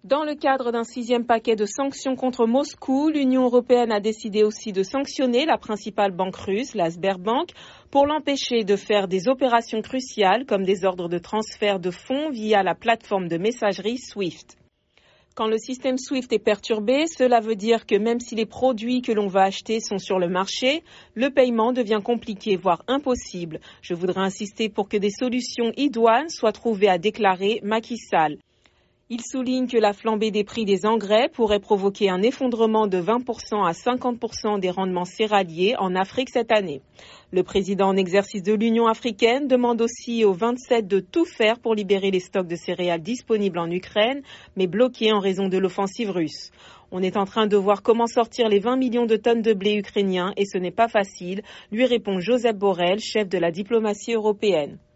Dans le cadre d'un 6e paquet de sanctions contre Moscou, l'Union européenne a décidé aussi de sanctionner la principale banque russe, la Sberbank, pour l'empêcher de faire des opérations cruciales comme des ordres de transfert de fonds via la plateforme de messagerie SWIFT. Quand le système SWIFT est perturbé, cela veut dire que même si les produits que l'on va acheter sont sur le marché, le paiement devient compliqué, voire impossible. Je voudrais insister pour que des solutions idoines soient trouvées, a déclaré Macky Sall. Il souligne que la flambée des prix des engrais pourrait provoquer un effondrement de 20% à 50% des rendements céréaliers en Afrique cette année. Le président en exercice de l'Union africaine demande aussi aux 27 de tout faire pour libérer les stocks de céréales disponibles en Ukraine, mais bloqués en raison de l'offensive russe. On est en train de voir comment sortir les 20 millions de tonnes de blé ukrainien et ce n'est pas facile, lui répond Joseph Borrell, chef de la diplomatie européenne.